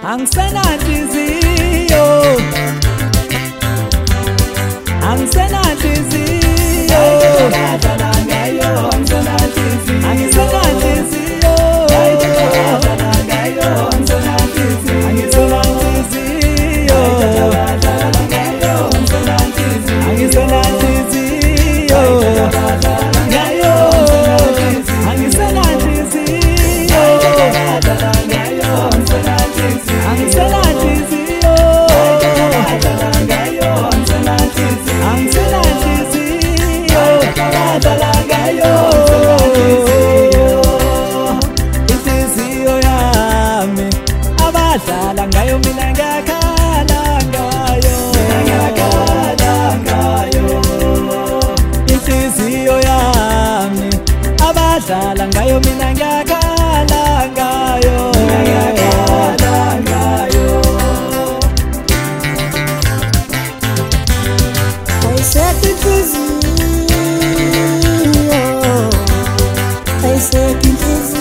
angisenanhliziyo, angisenanhliziyo, abadlala ngayo mina ngiyakhala ngayo, inhliziyo yami abadlala ngayo mina ngiyakhala ngayo, ayiseka inhliziyo, ayiseka inhliziyo.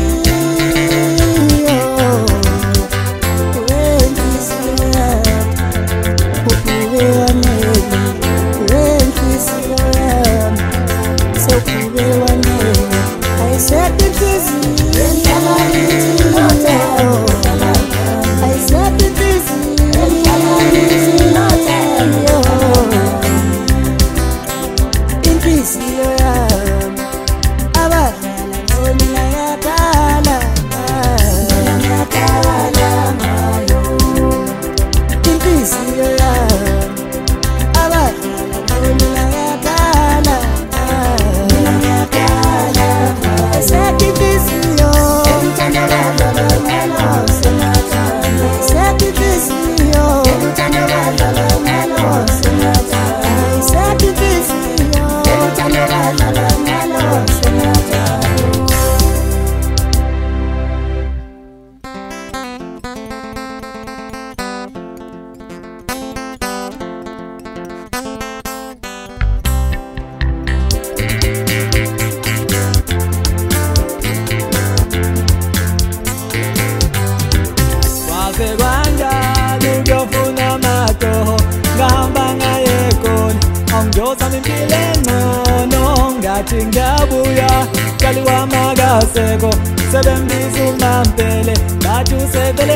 Ngiyozama impilo engcono ngathi ngiyabuya kali wamagaseko sebembiza uMampele ngathi usevele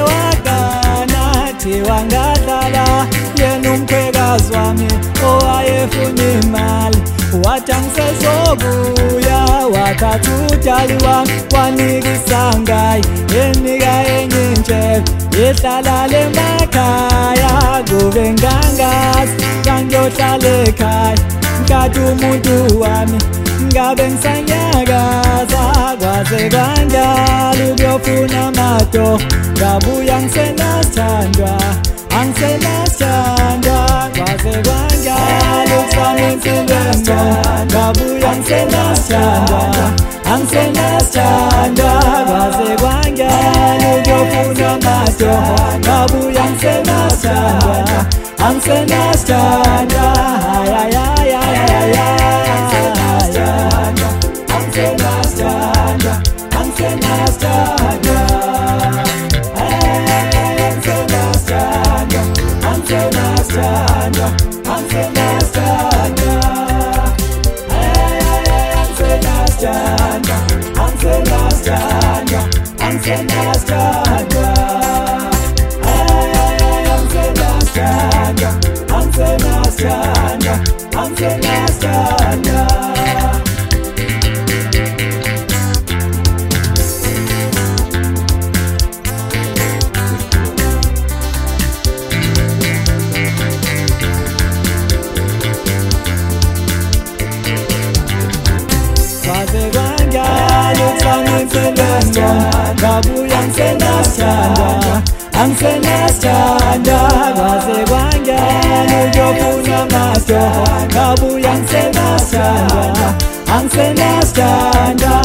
wakana thiwa ngadlala yena umkhwekazi wami owayefuna imali wathi angisezobuya wathatha utshali wami wanika isangayi enika enye intshebe yehlala lemakhaya kube ngangazi kangiyohlala ekhaya ngathi umuntu wami ngabe ngisanyakaza kwaze kanjalo ukuyofuna amato ngabuya ngisenasithandwa angisenasithandwa kwaze kanjalo kusana insindenga ngabuya ngisenasithandwa angisenasithandwa kwaze kanjalo ukuyofuna amato ngabuya ngisenasithandwa angisenasithandwa angisenasithandwa kwaze kanjalo ukuyofuna amato ngabuya ngisenasithandwa angisenasithandwa